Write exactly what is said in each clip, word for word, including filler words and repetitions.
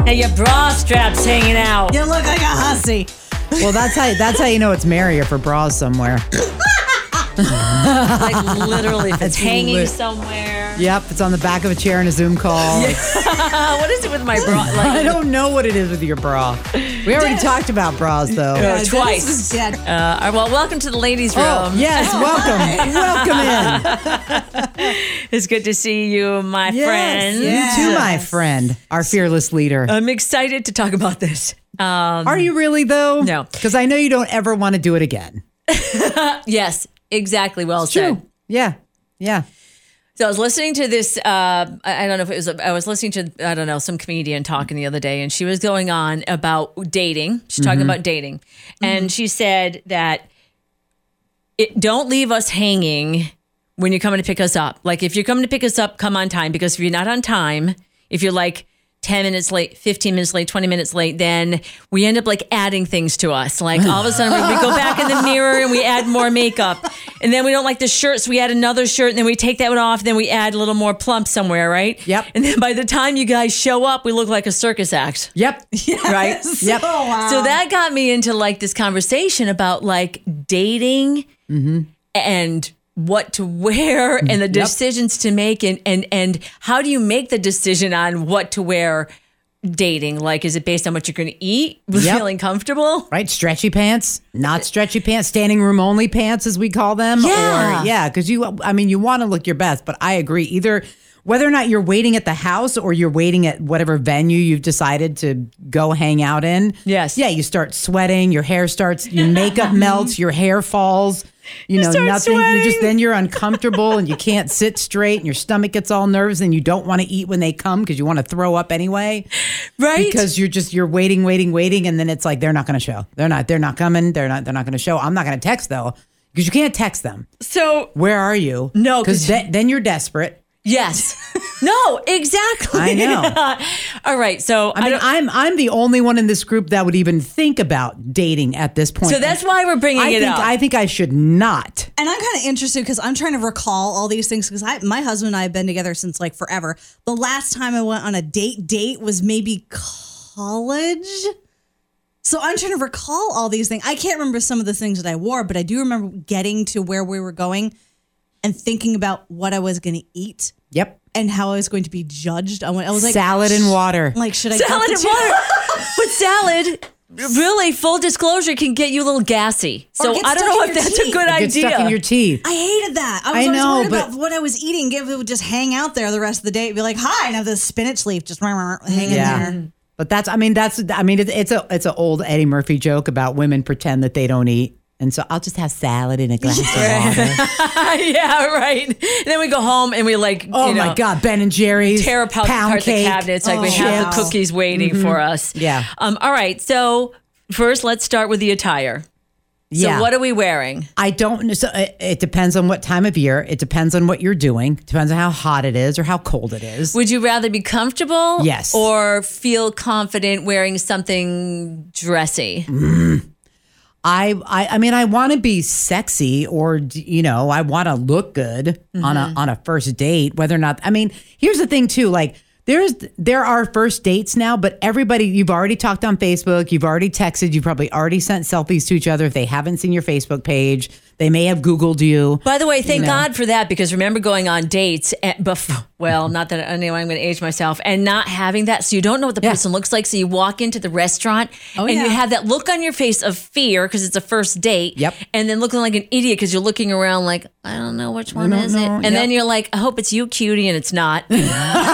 And your bra strap's hanging out. You look like a hussy. Well, that's how that's how you know it's merrier for bras somewhere. Like literally, if it's It's hanging lit. somewhere. Yep, it's on the back of a chair in a Zoom call. What is it with my bra? Like, I don't know what it is with your bra. We already talked about bras, though. Uh, Dennis twice. is dead. Uh, well, welcome to the ladies' room. Oh, yes, welcome. Welcome in. It's good to see you, my Yes, friends. you too, my friend, our fearless leader. I'm excited to talk about this. Um, Are you really, though? No. Because I know you don't ever want to do it again. yes, exactly. Well It's said. true. Yeah, yeah. So I was listening to this, uh, I I don't know if it was, I was listening to, I don't know, some comedian talking the other day, and she was going on about dating. She's talking about dating. And she said that it, don't leave us hanging when you're coming to pick us up. Like if you're coming to pick us up, come on time. Because if you're not on time, if you're like ten minutes late, fifteen minutes late, twenty minutes late, then we end up like adding things to us. Like all of a sudden we, we go back in the mirror and we add more makeup. And then we don't like the shirt, so we add another shirt, and then we take that one off, and then we add a little more plump somewhere, right? Yep. And then by the time you guys show up, we look like a circus act. Yep. Right? Yep. Oh, wow. So that got me into like this conversation about like dating and what to wear and the decisions to make and, and and how do you make the decision on what to wear dating? Like, is it based on what you're going to eat? Yep. Feeling comfortable? Right? Stretchy pants, not stretchy pants, standing room only pants, as we call them. Yeah. Or, yeah, because you, I mean, you want to look your best, but I agree. Either whether or not you're waiting at the house or you're waiting at whatever venue you've decided to go hang out in. Yes. Yeah, you start sweating, your hair starts, your makeup melts, your hair falls. You, know, start nothing. You sweating. just then you're uncomfortable and you can't sit straight and your stomach gets all nervous and you don't want to eat when they come because you want to throw up anyway. Right? Because you're just you're waiting, waiting, waiting, and then it's like they're not going to show. They're not. They're not coming. They're not. They're not going to show. I'm not going to text though because you can't text them. So, Where are you? No, 'cause- because th- then you're desperate. yes. No, exactly. I know. All right. So, I mean, don't- I'm I'm the only one in this group that would even think about dating at this point. so that's why we're bringing I it think up. I think I should not. And I'm kind of interested because I'm trying to recall all these things because my husband and I have been together since like forever. The last time I went on a date date was maybe college. So I'm trying to recall all these things. I can't remember some of the things that I wore, but I do remember getting to where we were going and thinking about what I was going to eat Yep. and how I was going to be judged. I went- I was like, Salad and water. like, should I salad cut and the two- water. But salad, really, full disclosure, can get you a little gassy. So get I don't stuck know in if your that's a teeth. good Get idea. stuck in your teeth. I hated that. I was I always know, worried but- about what I was eating. If it would just hang out there the rest of the day, it'd be like, hi, and have this spinach leaf just hanging Yeah. there. But that's, I mean, that's, I mean, it's, it's a, it's an old Eddie Murphy joke about women pretend that they don't eat. And so I'll just have salad and a glass of water. Yeah, right. And then we go home and we like, Oh you know, my God, Ben and Jerry's. tear apart pound apart the cake. cabinets. Like we Oh, have chips. the cookies waiting for us. Yeah. Um. All right. So first, let's start with the attire. So Yeah. what are we wearing? I don't know. So it, it depends on what time of year. It depends on what you're doing. Depends on how hot it is or how cold it is. Would you rather be comfortable? Yes. Or feel confident wearing something dressy? I, I, I mean, I want to be sexy, or you know, I want to look good on a on a first date. Whether or not, I mean, here's the thing too. Like, there's there are first dates now, but everybody, you've already talked on Facebook, you've already texted, you've probably already sent selfies to each other. If they haven't seen your Facebook page, they may have Googled you. By the way, thank You know. God for that, because remember going on dates and before, well, not that I know I'm going to age myself, and not having that. So you don't know what the Yeah. person looks like. So you walk into the restaurant Oh, and yeah. you have that look on your face of fear because it's a first date. Yep. And then looking like an idiot because you're looking around like, I don't know which one don't is it. know. And Yep. then you're like, I hope it's you, cutie, and it's not. And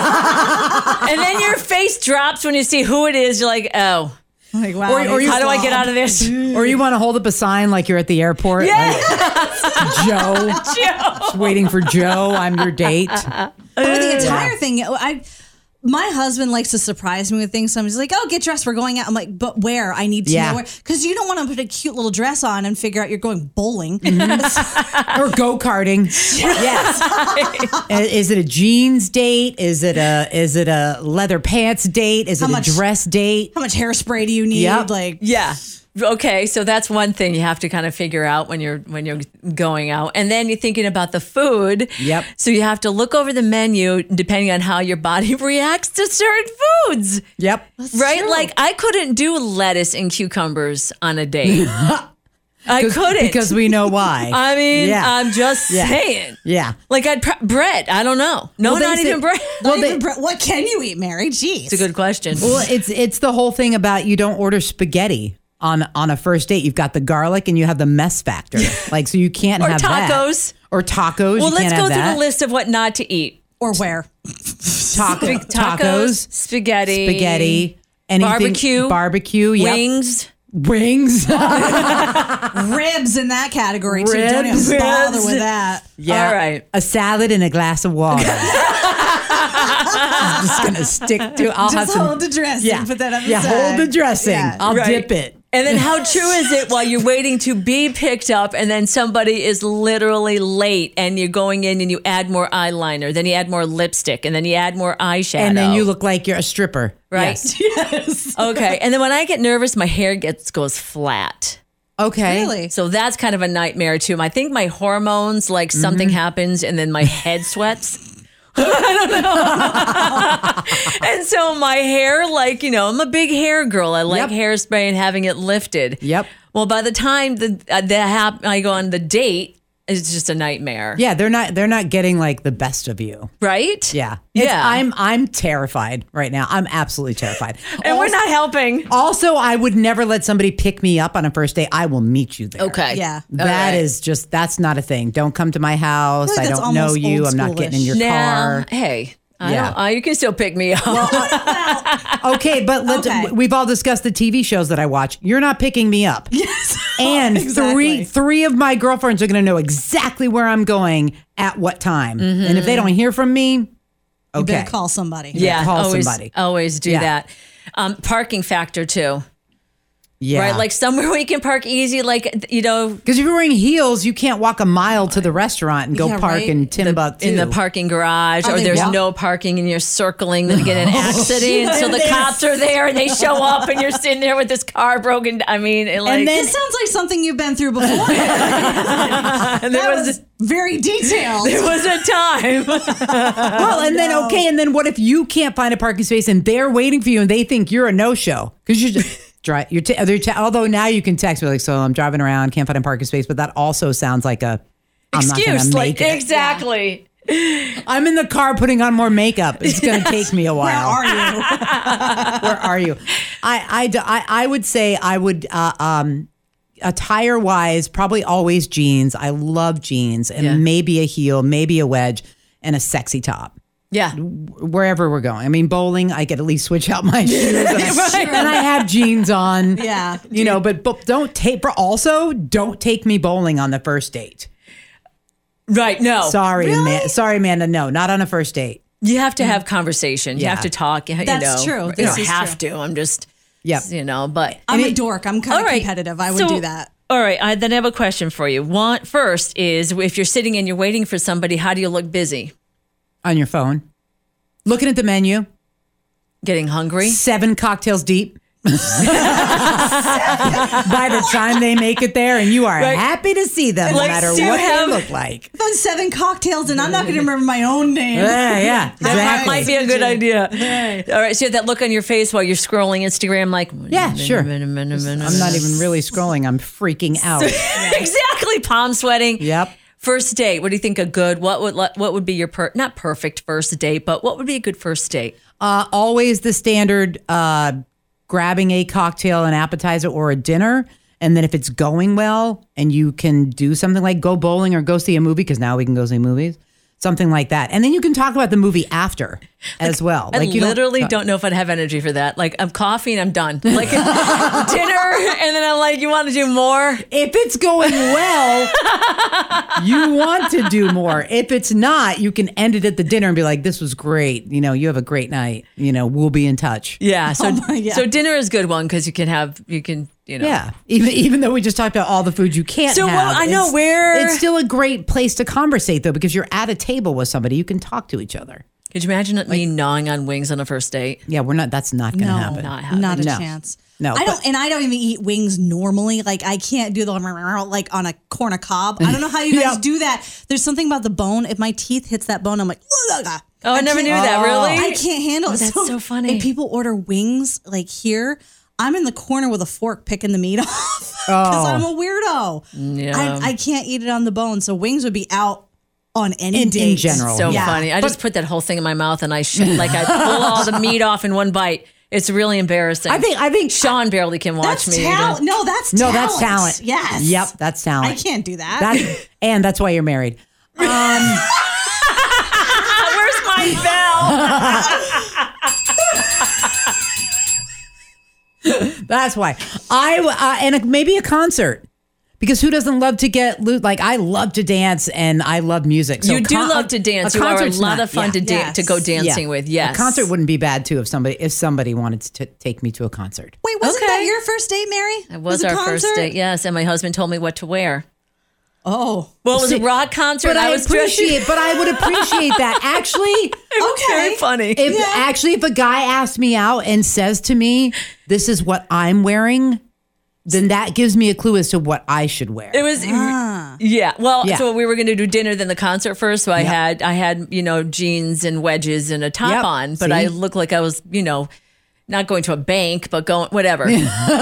then your face drops when you see who it is. You're like, oh, Like, wow. Or- or he's you- how do I get slob. out of this? Or you want to hold up a sign like you're at the airport, Yeah. like, Joe, Joe. just waiting for Joe. I'm your date. Or the attire thing. I, my husband likes to surprise me with things. So I'm just like, oh, get dressed. We're going out. I'm like, but where? I need to Yeah. know where. Because you don't want to put a cute little dress on and figure out you're going bowling. Or go karting. Yes. Is it a jeans date? Is it a is it a leather pants date? Is it How a much- dress date? How much hairspray do you need? Yep. Like, Yeah. Okay, so that's one thing you have to kind of figure out when you're when you're going out. And then you're thinking about the food. Yep. So you have to look over the menu depending on how your body reacts to certain foods. Yep. Right? true. Like I couldn't do lettuce and cucumbers on a date. I couldn't. Because we know why. I mean, Yeah. I'm just Yeah. saying. yeah. Like I'd pr- bread. I don't know. No, Well, they not say- even bread. Well, they- what can you eat, Mary? Jeez. It's a good question. Well, it's it's the whole thing about you don't order spaghetti on on a first date. You've got the garlic and you have the mess factor. Like, so you can't Or have tacos. that. Or tacos. Well, you let's can't go have through that. the list of what not to eat. Or where? Taco, Tacos, tacos, spaghetti, spaghetti, anything, barbecue, barbecue, yep. wings. wings. Ribs in that category, too. Don't Ribs. even bother Ribs. with that. Yeah. All right. A salad and a glass of water. I'm just gonna stick to. I'll have Just some. hold the dressing. yeah, Put that up yeah. aside. Hold the dressing. Yeah. I'll Right. dip it. And then how true is it while you're waiting to be picked up and then somebody is literally late and you're going in and you add more eyeliner, then you add more lipstick, and then you add more eyeshadow. And then you look like you're a stripper, Right. Yes. Yes. Okay. And then when I get nervous, my hair gets goes flat. Okay. Really? So that's kind of a nightmare too. I think my hormones, like something happens and then my head sweats. I don't know. And so my hair, like, you know, I'm a big hair girl. I like Yep. hairspray and having it lifted. Yep. Well, by the time the uh, the hap- I go on the date, it's just a nightmare. Yeah, they're not. They're not getting like the best of you. Right? Yeah. It's- Yeah. I'm. I'm terrified right now. I'm absolutely terrified. And we're Also- not helping. Also, I would never let somebody pick me up on a first date. I will meet you there. Okay. Yeah. That All is right. just, that's not a thing. Don't come to my house. feel like I that's don't know almost you. old I'm not getting in your Now, car. hey, I Yeah. don't, uh, you can still pick me up. Okay, but let's, Okay. we've all discussed the T V shows that I watch. You're not picking me up. Yes. And Exactly. three three of my girlfriends are going to know exactly where I'm going at what time. And if they don't hear from me, You okay. better call somebody. yeah, call always, somebody. always do Yeah. that. Um, parking factor too, Yeah. right? Like somewhere where you can park easy, like, you know, Because if you're wearing heels, you can't walk a mile to the restaurant and go Yeah, park right. in Timbuktu. in the parking garage, Are or they there's wa- no parking and you're circling, then you get in an accident. So the cops are there and they show up and you're sitting there with this car broken. I mean, it like, And then- This sounds like something you've been through before. and there That was, was very detailed. there was a time. Well, and then, okay, and then what if you can't find a parking space and they're waiting for you and they think you're a no-show? Because you're just... Drive, you're t- they're t- although now you can text me like, so I'm driving around, can't find a parking space, but that also sounds like a I'm not Excuse, gonna like, make it. exactly. I'm in the car putting on more makeup. It's going to take me a Where while. are you? Where are you? I, I, d- I- I would say I would, uh, um, attire wise, probably always jeans. I love jeans and Yeah. maybe a heel, maybe a wedge and a sexy top. Yeah. Wherever we're going. I mean, bowling, I could at least switch out my shoes and, I, and I have jeans on. Yeah. You know, but, but don't take, but also don't take me bowling on the first date. Right. No. Sorry, man. Sorry, Amanda. No, not on a first date. You have to have conversation. You Yeah. have to talk. You, you That's know. true. You This don't is have true. to. I'm just, Yep. you know, but. I'm a dork. I'm kind All of right. competitive. I would So- do that. All right. I then have a question for you. One, first is if you're sitting and you're waiting for somebody, how do you look busy? On your phone. Looking at the menu. Getting hungry? Seven cocktails deep. By the time they make it there, and you are Right. happy to see them, Like, no matter do you what have- they look like. I've done seven cocktails and I'm not going to remember my own name. Yeah, yeah, That exactly. might be a good idea. All right. So you have that look on your face while you're scrolling Instagram, like, Yeah, sure. I'm not even really scrolling. I'm freaking out. exactly. Palm sweating. Yep. First date. What do you think a good? What would what would be your per, not perfect first date, but what would be a good first date? Uh, always the standard uh, grabbing a cocktail, an appetizer, or a dinner. And then if it's going well and you can do something like go bowling or go see a movie, because now we can go see movies, something like that. And then you can talk about the movie after as well. I Like you literally don't, know if I'd have energy for that. Like I'm coffee and I'm done. Like dinner, and then I'm like, you want to do more? If it's going well, you want to do more. If it's not, you can end it at the dinner and be like, this was great. You know, you have a great night. You know, we'll be in touch. Yeah. So my- yeah. so dinner is a good one because you can have you can you know. Yeah. Even even though we just talked about all the food you can't So, have. well, I know it's- where- It's still a great place to conversate though, because you're at a table with somebody. You can talk to each other. Could you imagine me gnawing on wings on a first date? Yeah, we're not. That's not going to No, happen. Not happening. not a No. chance. No, I don't, but- and I don't even eat wings normally. Like I can't do the like on a corn of cob. I don't know how you guys Yep. do that. There's something about the bone. If my teeth hits that bone, I'm like, oh, Oh, I never knew that. Really? I can't handle Oh, it. that's so funny. And people order wings like here. I'm in the corner with a fork picking the meat off because I'm a weirdo. Yeah. I, I can't eat it on the bone. So wings would be out on any In- in date. general. So Yeah. funny. I just put that whole thing in my mouth and I sh- like I pull all the meat off in one bite. It's really embarrassing. I think. I think. Sean barely can watch That's me. talent. No, that's No, talent. that's talent. Yes. Yep, that's talent. I can't do that. That's, and that's why you're married. Where's my bell? That's why. I uh, and a, maybe a concert. Because who doesn't love to get loot? Like I love to dance and I love music. So You do con- love to dance. a You are a concert's lot not- of fun yeah. to dance Yes. to go dancing Yeah. with. Yes. A concert wouldn't be bad too if somebody if somebody wanted to t- take me to a concert. Wait, wasn't Okay. that your first date, Mary? It was a our first concert? date. Yes, and my husband told me what to wear. Oh, Well, it was See, a rock concert. But I, was appreciate. But I would appreciate that. Actually, Okay. Very funny. if Yeah. actually if a guy asks me out and says to me, "This is what I'm wearing," then that gives me a clue as to what I should wear. It was, Ah. yeah. Well, Yeah. so we were going to do dinner then the concert first. So I Yep. had, I had, you know, jeans and wedges and a top Yep. on, but See? I looked like I was, you know, not going to a bank, but going whatever. and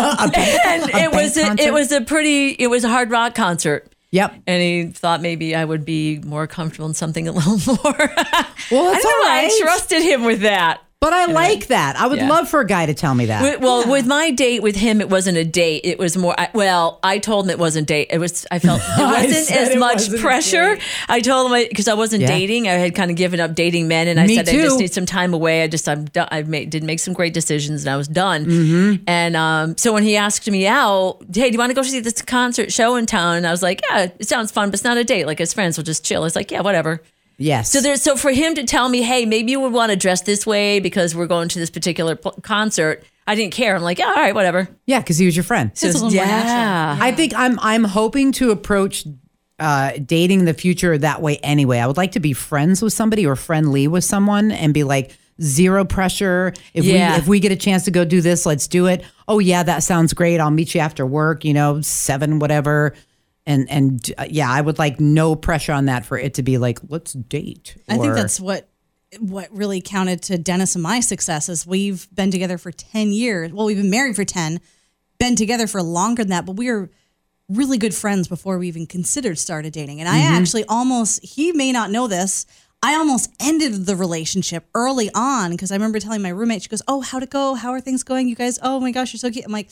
it was, a, concert? it was a pretty, it was a hard rock concert. Yep. And he thought maybe I would be more comfortable in something a little more. Well, I that's don't all know. right. I trusted him with that. But I like that. I would Yeah. love for a guy to tell me that. With- Well, with my date with him, it wasn't a date. It was more. I, well, I told him it wasn't a date. It was. I felt there I wasn't said as it much wasn't a pressure. date. I told him because I wasn't Yeah. dating. I had kind of given up dating men, and I Me said I just too. need some time away. I just I'm done. I made did make some great decisions, and I was done. Mm-hmm. And um, so when he asked me out, hey, do you want to go see this concert show in town? And I was like, yeah, it sounds fun, but it's not a date. Like as friends, we'll just chill. It's like, yeah, whatever. Yes. So there's so for him to tell me, hey, maybe you would want to dress this way because we're going to this particular p- concert. I didn't care. I'm like, yeah, all right, whatever. yeah, because he was your friend. It's a little more yeah. I think I'm I'm hoping to approach uh, dating in the future that way anyway. I would like to be friends with somebody or friendly with someone and be like zero pressure. If Yeah. we if we get a chance to go do this, let's do it. Oh yeah, that sounds great. I'll meet you after work. You know, seven whatever. And and uh, yeah, I would like no pressure on that for it to be like let's date. I think or- that's what what really counted to Dennis and my success is we've been together for ten years. Well, we've been married for ten, been together for longer than that, but we were really good friends before we even considered started dating. And I actually almost, he may not know this, I almost ended the relationship early on because I remember telling my roommate, she goes, oh, how'd it go? How are things going? You guys, oh my gosh, you're so cute. I'm like,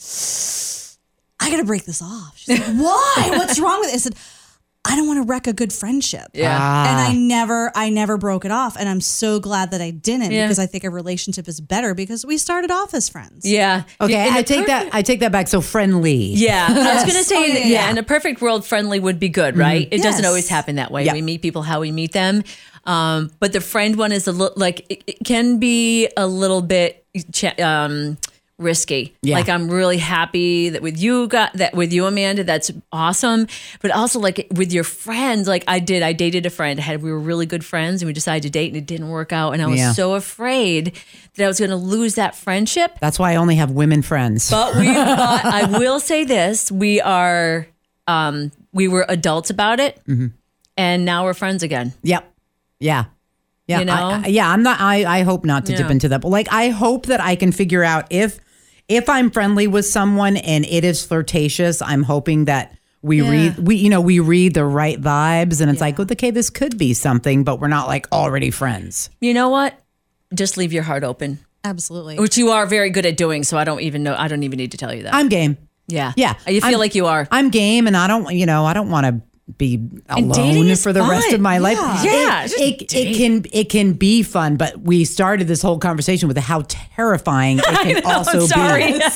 I got to break this off. She's like, why? What's wrong with it? I said, I don't want to wreck a good friendship. Yeah. Ah. And I never, I never broke it off. And I'm so glad that I didn't Yeah. because I think a relationship is better because we started off as friends. Yeah. okay. Yeah, in I a take that. perfect- I take that back. So friendly. Yeah, I was going to say, Oh, yeah, that, yeah, yeah, yeah. in a perfect world, friendly would be good, right? It doesn't Yes. always happen that way. Yeah. We meet people how we meet them. Um, but the friend one is a little, like, it, it can be a little bit ch- um, risky. Yeah. Like, I'm really happy that with you, got that with you, Amanda, that's awesome. But also, like, with your friends, like I did, I dated a friend, I had, we were really good friends and we decided to date and it didn't work out. And I was Yeah. so afraid that I was going to lose that friendship. That's why I only have women friends. But we, but I will say this: we are, um, we were adults about it, Mm-hmm. and now we're friends again. Yep. Yeah. Yeah. You know? I, I- yeah. I'm not, I, I hope not to dip Yeah. into that. But like, I hope that I can figure out if, if I'm friendly with someone and it is flirtatious, I'm hoping that we Yeah. read, we, you know, we read the right vibes and it's like, okay, this could be something, but we're not like already friends. You know what? Just leave your heart open, Absolutely. which you are very good at doing. So I don't even know. I don't even need to tell you that. I'm game. yeah, Yeah. You feel I'm- like you are. I'm game and I don't, you know, I don't want to be dating alone is for the rest fun. of my life. Yeah. Yeah, It, just it, date. it can it can be fun, but we started this whole conversation with how terrifying it can also I'm sorry. be.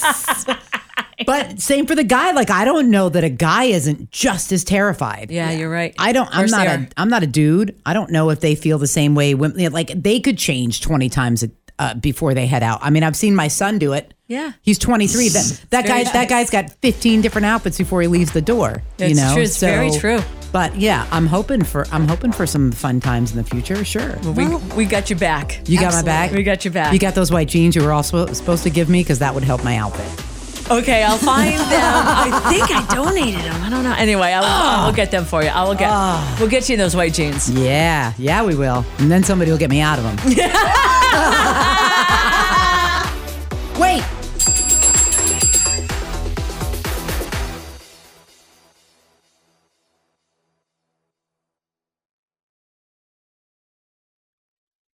But same for the guy. Like I don't know that a guy isn't just as terrified. Yeah, you're right. I don't. Of I'm course not they a. are. I'm not a dude. I don't know if they feel the same way. When, like they could change twenty times uh, before they head out. I mean, I've seen my son do it. Yeah. He's twenty-three. That that guy. Very That guy's got fifteen different outfits before he leaves the door. It's you know, true. It's very So, true. But yeah, I'm hoping for I'm hoping for some fun times in the future. Sure. Well, we we got you back. You got my back? We got you back. You got those white jeans you were also supposed to give me because that would help my outfit. Okay, I'll find them. I think I donated them. I don't know. Anyway, I'll, oh. I'll get them for you. I will get. Oh. We'll get you those white jeans. Yeah, yeah, we will. And then somebody will get me out of them.